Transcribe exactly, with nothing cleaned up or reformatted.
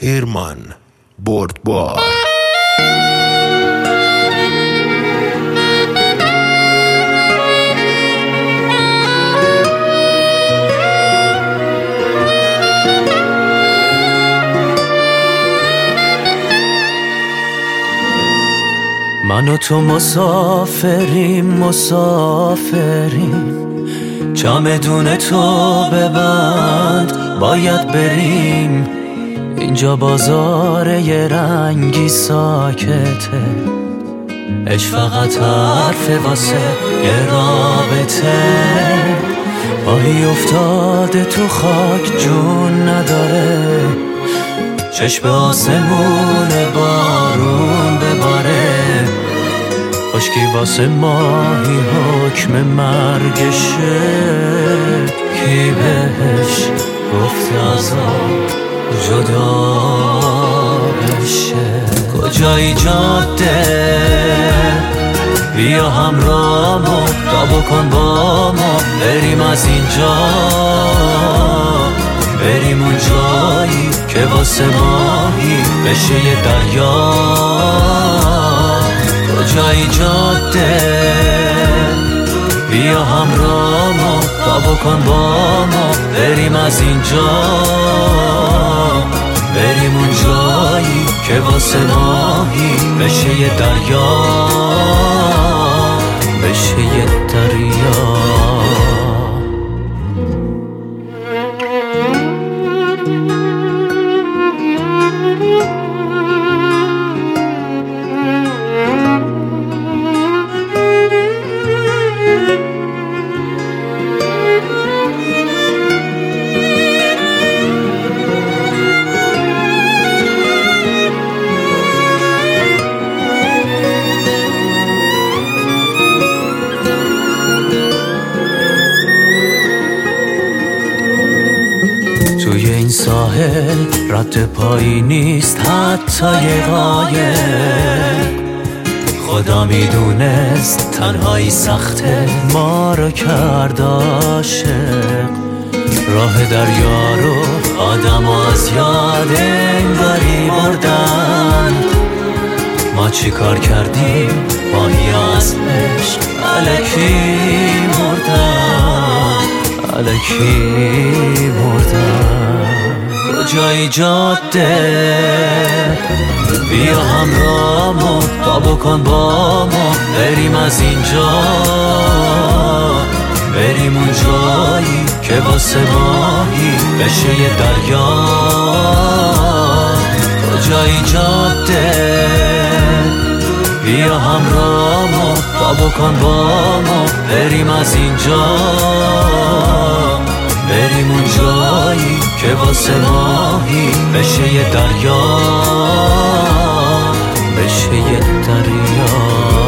هیرمان بردبار. من و تو مسافریم مسافریم، چمدون تو ببند باید بریم. اینجا بازار یه رنگی ساکته، اش فقط حرف واسه یه رابطه. پایی افتاده تو خاک جون نداره، چشم آسمون بارون بباره. خشکی واسه ماهی حکم مرگشه، کی بهش گفت عذاب جدا بشه. کجایی جاده بیا همراهمو، تا بکن با ما بریم از اینجا، بریم اون جایی که واسه ماهی بشه یه دریا. کجایی جاده بیا همراهمو، تا بکن با ما بریم از اینجا، بریم اون جایی که واسه ماهی بشه یه دریا، بشه یه دریا. توی این ساحل رد پایی نیست حتی یه قایق. خدا میدونست تنهایی سخته، ما رو کرد عاشق. راه دریا رو آدم از یاد انگاری بردن. ما چی کار کردیم ماهی از عشق الکی مردن، الکی مردن. کجایی جاده بیا همراهمو، تا بکن با ما بریم از اینجا، بریم اون جایی که واسه ماهی بشه یه دریا. کجایی جاده بیا همراهمو، تا بکن با ما بریم از اینجا، بریم اون جایی که واسه ماهی بشه یه دریا، بشه یه دریا.